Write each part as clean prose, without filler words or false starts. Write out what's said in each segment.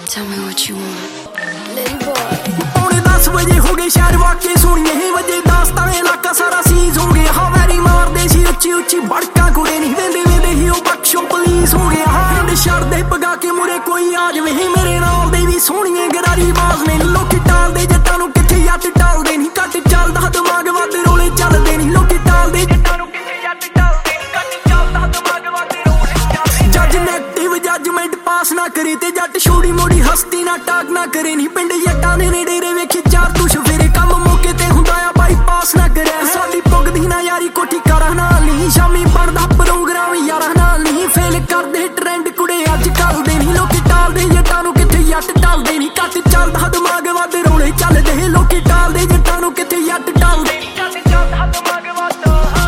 Tell me what you want. Little boy. पौने 10 बजे हो गए शहर वाके सुनिए वजे दास्तां इलाका सारा सीज हो गया हाँ वैरी मारदे सी उच्ची उच्ची बड़का कुड़े नहीं वेंदे वेंदे ही ओ बख्शो पुलिस हो गया हाँ शर दे पगा के मुरे कोई आ जावे मेरे नाल दे भी सोहणिए गरारी बाज ने लोकी टालदे जट्टां नूं किथे जट टालदे नहीं घट चलदा दिमाग वध रोले चलदे नहीं लोकी टालदे जट्टां नूं किथे जट टालदे नहीं घट चलदा दिमाग वध रोले चलदे जज नेगेटिव जजमेंट पास ना करे ते जट छोड़ी मोड़ी हस्ती ना टाक ना करे नहीं पिंड जट्टां दे नेड़े वेखी चार तू सवेरे कम मौके ते हुंदा आ बाईपास ना करे साडी पुगदी ना यारी कोठी करा नाल नहीं शामी बनदा प्रोग्राम यारा नाल नहीं फेल करदे ट्रेंड कुड़े अज कल दे नहीं लोकी टालदे जट्टां नूं किथे जट टालदे नहीं घट चलदा दिमाग वध रोले चलदे लोकी टालदे जट्टां नूं किथे जट टालदे घट चलदा दिमाग वध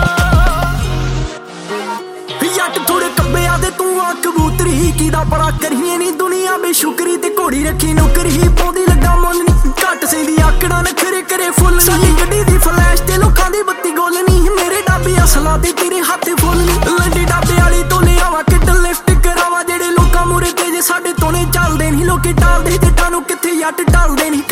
जट थोड़े कब्बे आदे तू आ कबूतरी कीदा बड़ा करिए नहीं दुनिया बेशुकरी ते घोड़ी रखी नौकरी पौंदी लगा मुल नहीं घट सेंदी आकड़ा नखरे करे फुल साडी गड्डी दी फ्लैश ते लोकां दी बत्ती गोल नहीं मेरे डाबे असला ते तेरे हत्थ फुल नहीं लंडी डाबे वाली तो ले आवा किड लिफ्ट करावा जेड़े लोकां मुरे ते जे साडे तोने चलदे नहीं लोकी टालदे जट्टां नूं किथे जट टालदे नहीं